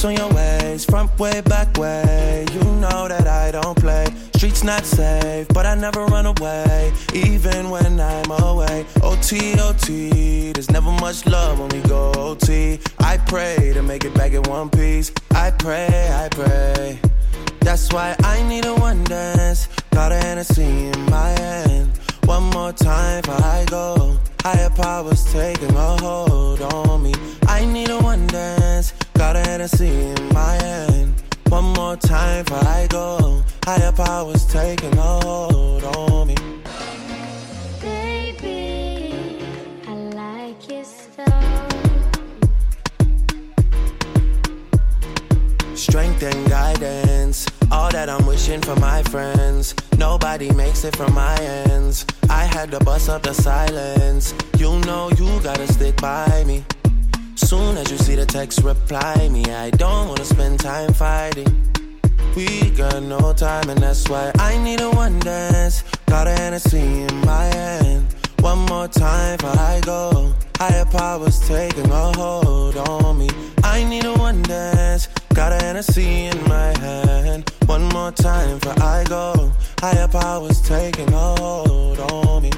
on your ways, front way, back way. You know that I don't play. Streets not safe, but I never run away, even when I'm away. OT, OT, there's never much love when we go OT. I pray to make it back in one piece. I pray, I pray. That's why I need a one dance. Got a Hennessy in my hand. One more time before I go. Higher powers taking a hold on me. I need a one dance. Got a Hennessy in my hand. One more time before I go. Higher powers taking a hold on me. Baby, I like your style. Strength and guidance, all that I'm wishing for my friends. Nobody makes it from my ends. I had to bust up the silence. You know you gotta stick by me. Soon as you see the text, reply me. I don't wanna spend time fighting. We got no time and that's why I need a one dance. Got a Hennessy in my hand. One more time before I go. Higher powers taking a hold on me. I need a one dance. Got a Hennessy in my hand. One more time before I go. Higher powers taking a hold on me.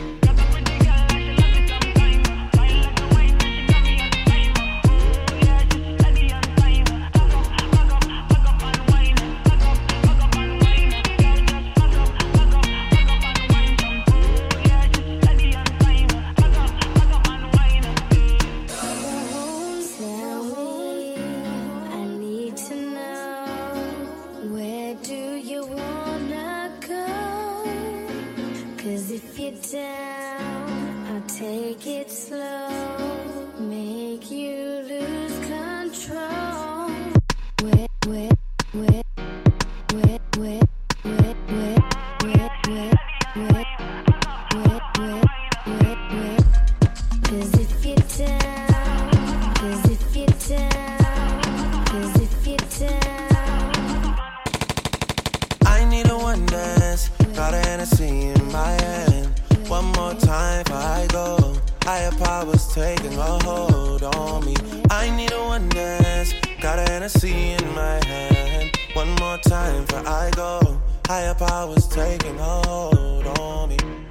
Down, I'll take it slow, make you lose control. Wet, wet, wet, wet, wet, wet, wet, wet, wet, wet, wet, wet, wet, wet. 'Cause if you're down, 'cause if you're down, 'cause if you're down. I need a one dance, got a Hennessy in my hand. One more time before I go. Higher powers taking a hold on me. I need a one dance. Got a Hennessy in my hand. One more time before I go. Higher powers taking a hold on me.